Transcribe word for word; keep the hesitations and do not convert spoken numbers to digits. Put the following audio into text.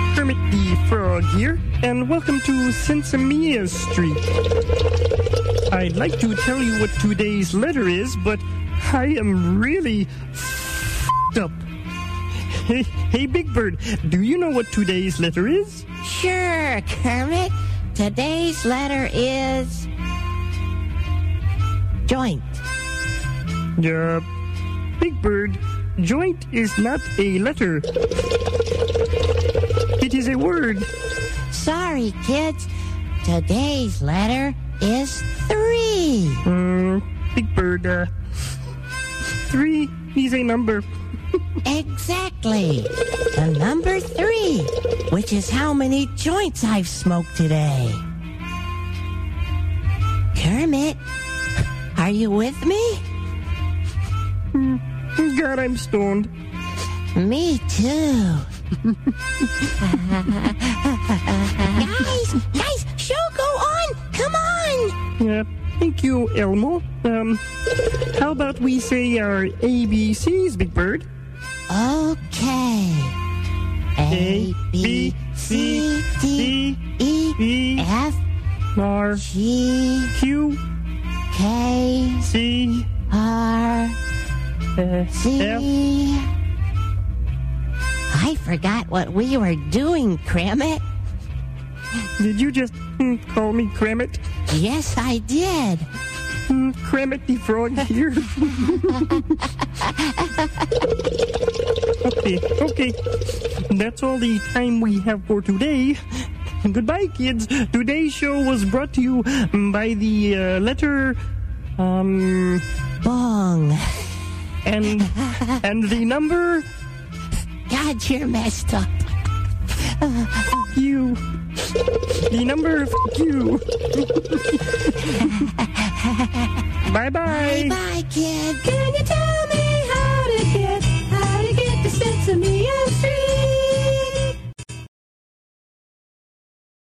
Kermit the Frog here, and welcome to Sensimia Street. I'd like to tell you what today's letter is, but I am really f***ed up. Hey, hey, Big Bird, do you know what today's letter is? Sure, Kermit. Today's letter is... joint. Uh, Big Bird, joint is not a letter. It is a word. Sorry, kids. Today's letter is three. Um, Big Bird, uh, three is a number. Exactly. The number three, which is how many joints I've smoked today. Kermit, are you with me? God, I'm stoned. Me too. guys, guys, show go on. Come on. Uh, thank you, Elmo. Um, how about we say our A B Cs, Big Bird? Okay. A, B, C, D, E, F, R, G, Q, K, C, R, uh, C. F. I forgot what we were doing, Kermit. Did you just mm, call me Kermit? Yes, I did. Mm, Kermit the Frog here. Okay, okay. That's all the time we have for today. Goodbye, kids. Today's show was brought to you by the uh, letter, um, Bong. and and the number. God, you're messed up. Fuck you. The number. Fuck you. Bye bye. Bye, kid.